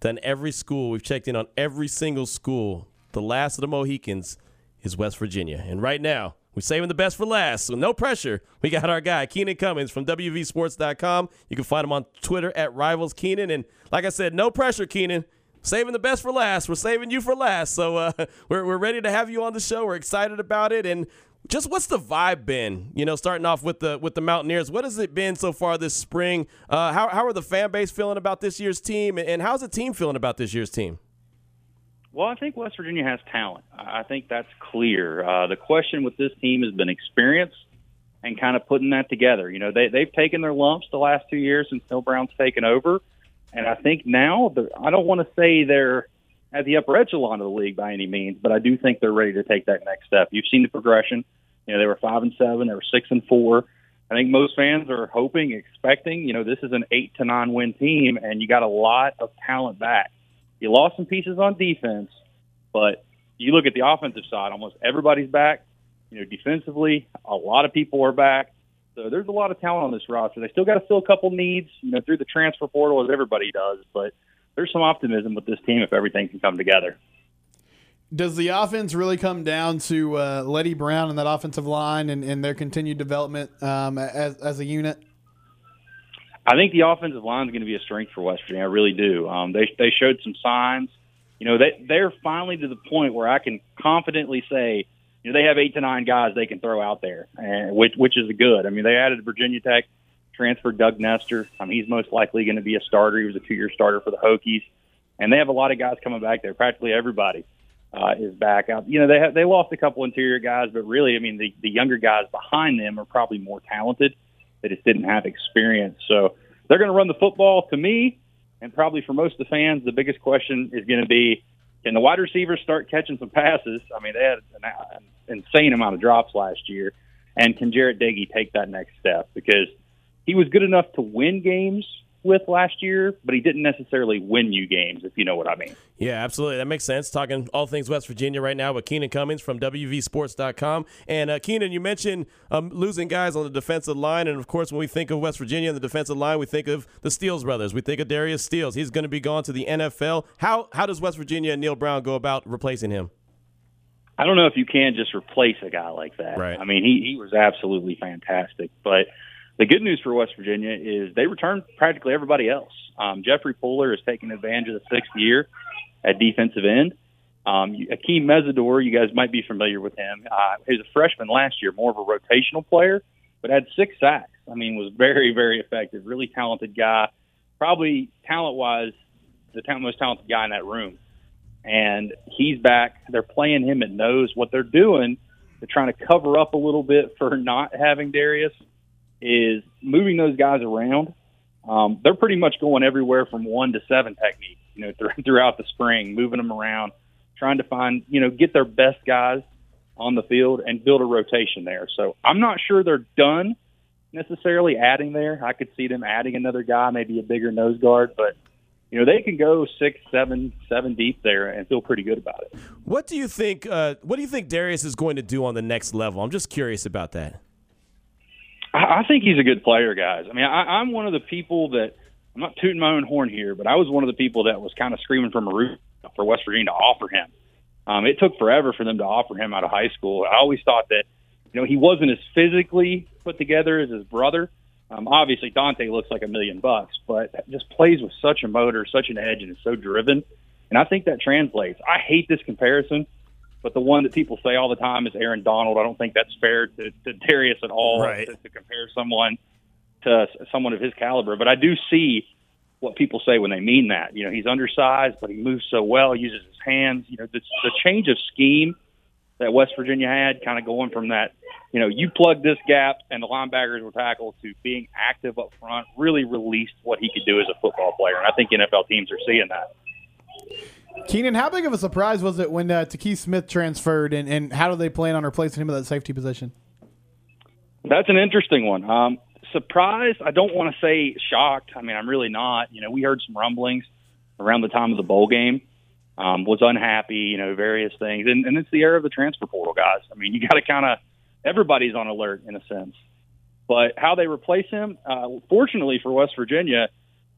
done every school. We've checked in on every single school. The last of the Mohicans is West Virginia. And right now, we're saving the best for last, so no pressure. We got our guy, Keenan Cummins from WVSports.com. You can find him on Twitter at RivalsKeenan. And like I said, no pressure, Keenan. Saving the best for last. We're saving you for last. So we're ready to have you on the show. We're excited about it. And just what's the vibe been, starting off with the Mountaineers? What has it been so far this spring? How are the fan base feeling about this year's team? And how's the team feeling about this year's team? Well, I think West Virginia has talent. I think that's clear. The question with this team has been experience and kind of putting that together. They've taken their lumps the last 2 years since Neil Brown's taken over. And I think now, I don't want to say they're at the upper echelon of the league by any means, but I do think they're ready to take that next step. You've seen the progression. They were 5-7, they were 6-4. I think most fans are hoping, expecting, this is an 8 to 9 win team, and you got a lot of talent back. You lost some pieces on defense, but you look at the offensive side, almost everybody's back. Defensively, a lot of people are back. So there's a lot of talent on this roster. They still got to fill a couple needs, through the transfer portal, as everybody does, but there's some optimism with this team if everything can come together. Does the offense really come down to Letty Brown and that offensive line and their continued development as a unit? I think the offensive line is going to be a strength for West Virginia. I really do. They showed some signs. They're finally to the point where I can confidently say, they have 8 to 9 guys they can throw out there, which is good. I mean, they added Virginia Tech transfer Doug Nestor. He's most likely going to be a starter. He was a 2-year starter for the Hokies. And they have a lot of guys coming back there. Practically everybody is back out. They lost a couple interior guys, but really, the younger guys behind them are probably more talented. They just didn't have experience. So they're going to run the football. To me, and probably for most of the fans, the biggest question is going to be, can the wide receivers start catching some passes? They had an insane amount of drops last year. And can Jarrett Doege take that next step? Because he was good enough to win games with last year, but he didn't necessarily win you games, if you know what I mean. Yeah, absolutely. That makes sense. Talking all things West Virginia right now with Keenan Cummins from WVSports.com. And Keenan, you mentioned losing guys on the defensive line. And, of course, when we think of West Virginia and the defensive line, we think of the Steele brothers. We think of Darius Steele. He's going to be gone to the NFL. How does West Virginia and Neil Brown go about replacing him? I don't know if you can just replace a guy like that. Right. He was absolutely fantastic. But the good news for West Virginia is they returned practically everybody else. Jeffrey Puller has taken advantage of the 6th year at defensive end. Akeem Mesidor, you guys might be familiar with him. He was a freshman last year, more of a rotational player, but had 6 sacks. Was very, very effective, really talented guy, probably talent-wise the most talented guy in that room. And he's back. They're playing him at nose. What they're doing, they're trying to cover up a little bit for not having Darius, is moving those guys around. They're pretty much going everywhere from 1 to 7 technique, throughout the spring, moving them around, trying to find, get their best guys on the field and build a rotation there. So I'm not sure they're done necessarily adding there. I could see them adding another guy, maybe a bigger nose guard, but they can go 6, 7 deep there and feel pretty good about it. What do you think Darius is going to do on the next level? I'm just curious about that. I think he's a good player, guys. I'm one of the people that – I'm not tooting my own horn here, but I was one of the people that was kind of screaming from a roof for West Virginia to offer him. It took forever for them to offer him out of high school. I always thought that, he wasn't as physically put together as his brother. Obviously, Dante looks like $1 million, but just plays with such a motor, such an edge, and is so driven. And I think that translates. I hate this comparison, but the one that people say all the time is Aaron Donald. I don't think that's fair to Darius at all, right, to compare someone to someone of his caliber. But I do see what people say when they mean that. He's undersized, but he moves so well, uses his hands. The change of scheme that West Virginia had, kind of going from that, you plug this gap and the linebackers were tackled, to being active up front, really released what he could do as a football player. And I think NFL teams are seeing that. Keenan, how big of a surprise was it when Takei Smith transferred, and how do they plan on replacing him at that safety position? That's an interesting one. Surprised, I don't want to say shocked. I'm really not. We heard some rumblings around the time of the bowl game. Was unhappy, various things. And it's the era of the transfer portal, guys. You got to kind of – everybody's on alert in a sense. But how they replace him, fortunately for West Virginia,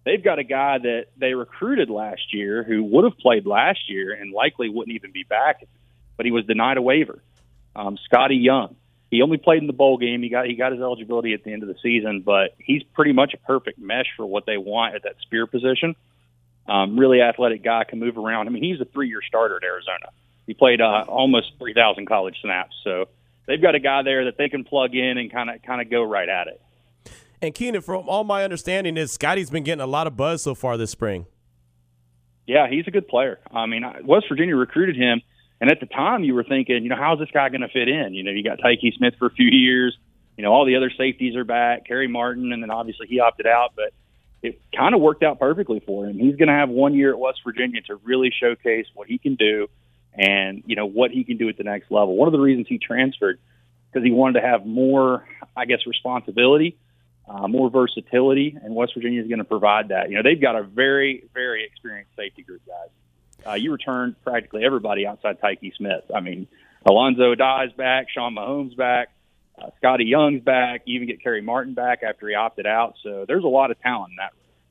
they've got a guy that they recruited last year who would have played last year and likely wouldn't even be back, but he was denied a waiver. Scotty Young. He only played in the bowl game. He got his eligibility at the end of the season, but he's pretty much a perfect mesh for what they want at that spear position. Really athletic guy, can move around. I mean, he's a 3-year starter at Arizona. He played almost 3,000 college snaps. So they've got a guy there that they can plug in and kind of go right at it. And Keenan, from all my understanding, is Scotty's been getting a lot of buzz so far this spring. Yeah, he's a good player. I mean, West Virginia recruited him, and at the time you were thinking, how's this guy going to fit in? You got Tyke Smith for a few years. All the other safeties are back, Kerry Martin, and then obviously he opted out, but it kind of worked out perfectly for him. He's going to have 1 year at West Virginia to really showcase what he can do and, what he can do at the next level. One of the reasons he transferred, because he wanted to have more, responsibility, more versatility, and West Virginia is going to provide that. They've got a very, very experienced safety group, guys. You returned practically everybody outside Tyke Smith. I mean, Alonzo Dye's back, Sean Mahomes back, Scotty Young's back. You even get Kerry Martin back after he opted out. So there's a lot of talent in that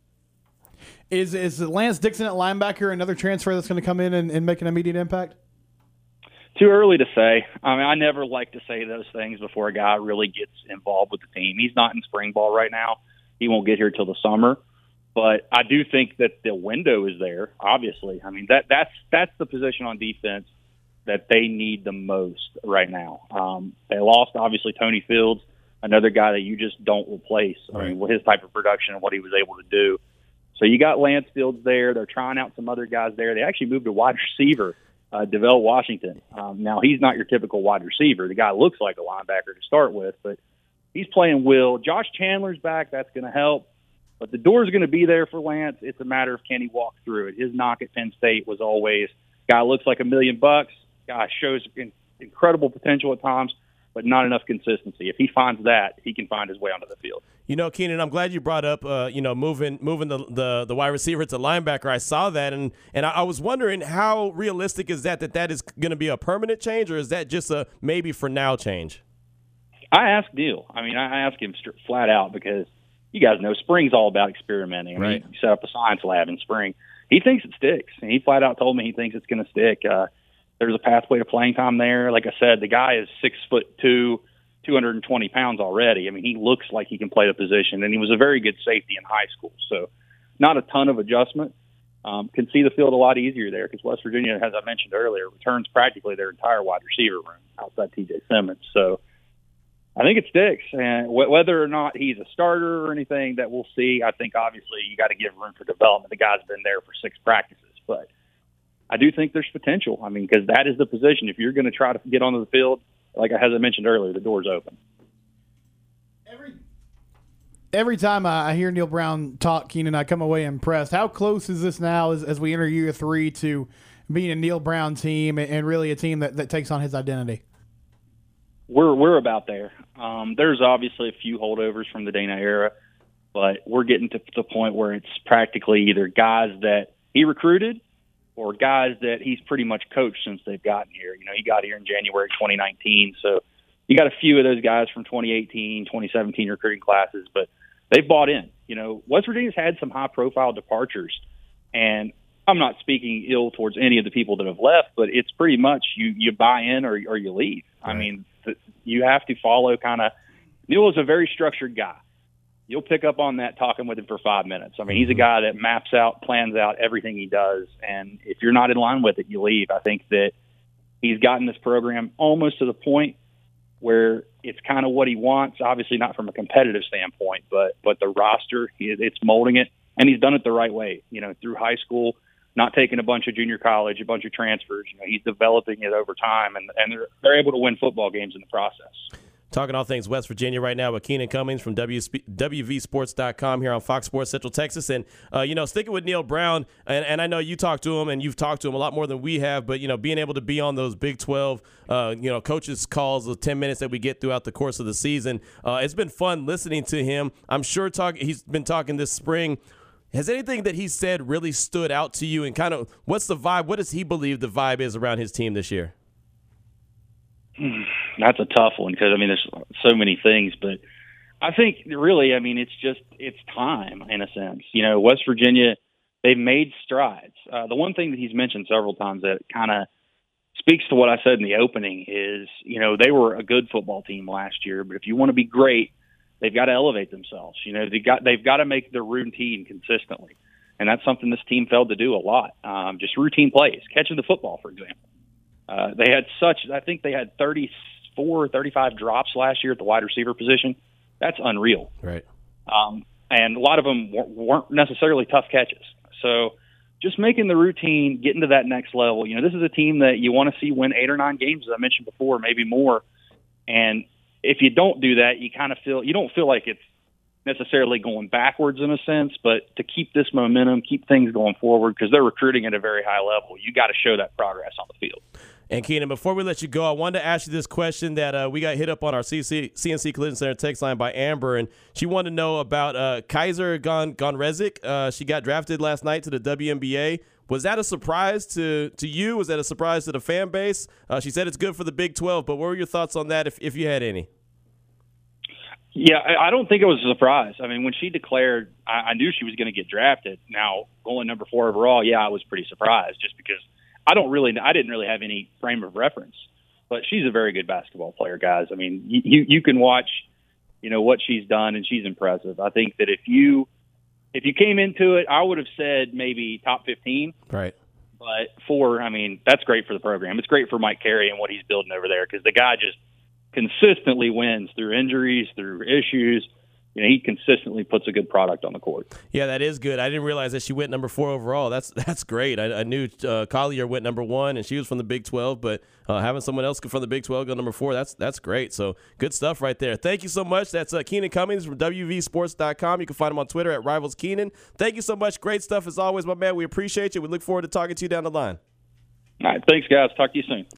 room. Is Lance Dixon at linebacker another transfer that's going to come in and make an immediate impact? Too early to say. I mean, I never like to say those things before a guy really gets involved with the team. He's not in spring ball right now. He won't get here till the summer. But I do think that the window is there, obviously. I mean, that's the position on defense that they need the most right now. They lost, obviously, Tony Fields, another guy that you just don't replace. Right. I mean, with his type of production and what he was able to do. So you got Lance Fields there. They're trying out some other guys there. They actually moved a wide receiver, DeVell Washington. Now, he's not your typical wide receiver. The guy looks like a linebacker to start with, but he's playing will. Josh Chandler's back. That's going to help. But the door's going to be there for Lance. It's a matter of can he walk through it. His knock at Penn State was always, guy looks like $1 million. Guy shows incredible potential at times, but not enough consistency. If he finds that, he can find his way onto the field. Keenan, I'm glad you brought up, moving the wide receiver to linebacker. I saw that, and I was wondering how realistic is that is going to be a permanent change, or is that just a maybe for now change? I asked Neil. I mean, I asked him flat out because you guys know spring's all about experimenting. I mean, right. You set up a science lab in spring. He thinks it sticks, and he flat out told me he thinks it's going to stick. There's a pathway to playing time there. Like I said, the guy is 6'2", 220 pounds already. I mean, he looks like he can play the position, and he was a very good safety in high school. So not a ton of adjustment. Can see the field a lot easier there because West Virginia, as I mentioned earlier, returns practically their entire wide receiver room outside T.J. Simmons. So I think it sticks. And whether or not he's a starter or anything, that we'll see. I think, obviously, you got to give room for development. The guy's been there for 6 practices. But I do think there's potential. I mean, because that is the position. If you're going to try to get onto the field, like as I mentioned earlier, the door's open. Every time I hear Neil Brown talk, Keenan, I come away impressed. How close is this now as we enter year 3 to being a Neil Brown team and really a team that takes on his identity? We're about there. There's obviously a few holdovers from the Dana era, but we're getting to the point where it's practically either guys that he recruited or guys that he's pretty much coached since they've gotten here. He got here in January 2019, so you got a few of those guys from 2018, 2017 recruiting classes, but they've bought in. West Virginia's had some high-profile departures, and I'm not speaking ill towards any of the people that have left, but it's pretty much you buy in or you leave. Right. I mean, you have to follow Neil is a very structured guy. You'll pick up on that talking with him for 5 minutes. I mean, he's a guy that maps out, plans out everything he does, and if you're not in line with it, you leave. I think that he's gotten this program almost to the point where it's kind of what he wants, obviously not from a competitive standpoint, but the roster, it's molding it, and he's done it the right way, through high school, not taking a bunch of junior college, a bunch of transfers. He's developing it over time, and they're able to win football games in the process. Talking all things West Virginia right now with Keenan Cummings from WVSports.com here on Fox Sports Central Texas. And, sticking with Neil Brown, and I know you talked to him and you've talked to him a lot more than we have, but, being able to be on those Big 12, coaches' calls, the 10 minutes that we get throughout the course of the season, it's been fun listening to him. I'm sure he's been talking this spring. Has anything that he said really stood out to you, and kind of what's the vibe? What does he believe the vibe is around his team this year? That's a tough one because, there's so many things, but I think really, I mean, it's time in a sense. West Virginia, they've made strides. The one thing that he's mentioned several times that kind of speaks to what I said in the opening is, they were a good football team last year, but if you want to be great, they've got to elevate themselves. They've got to make their routine consistently. And that's something this team failed to do a lot. Just routine plays, catching the football, for example. I think they had 34 or 35 drops last year at the wide receiver position. That's unreal. Right. And a lot of them weren't necessarily tough catches. So just making the routine, getting to that next level. This is a team that you want to see win 8 or 9 games, as I mentioned before, maybe more. And if you don't do that, you don't feel like it's necessarily going backwards in a sense, but to keep this momentum, keep things going forward, because they're recruiting at a very high level, you got to show that progress on the field. And Keenan, before we let you go, I wanted to ask you this question that we got hit up on our CNC Collision Center text line by Amber, and she wanted to know about Kaiser Gonrezik. She got drafted last night to the WNBA. Was that a surprise to you? Was that a surprise to the fan base? She said it's good for the Big 12, but what were your thoughts on that, if you had any? Yeah, I don't think it was a surprise. I mean, when she declared, I knew she was going to get drafted. Now, going number 4 overall, I was pretty surprised just because I didn't really have any frame of reference. But she's a very good basketball player, guys. I mean, you can watch, what she's done, and she's impressive. I think that if you came into it, I would have said maybe top 15. Right. But 4, I mean, that's great for the program. It's great for Mike Carey and what he's building over there because the guy just consistently wins through injuries, through issues. He consistently puts a good product on the court. Yeah, that is good. I didn't realize that she went number 4 overall. That's great. I knew Collier went number 1, and she was from the Big 12, but having someone else from the Big 12 go number 4, that's great. So good stuff right there. Thank you so much. That's Keenan Cummings from WVSports.com. You can find him on Twitter at Rivals Keenan. Thank you so much. Great stuff as always, my man. We appreciate you. We look forward to talking to you down the line. All right. Thanks, guys. Talk to you soon.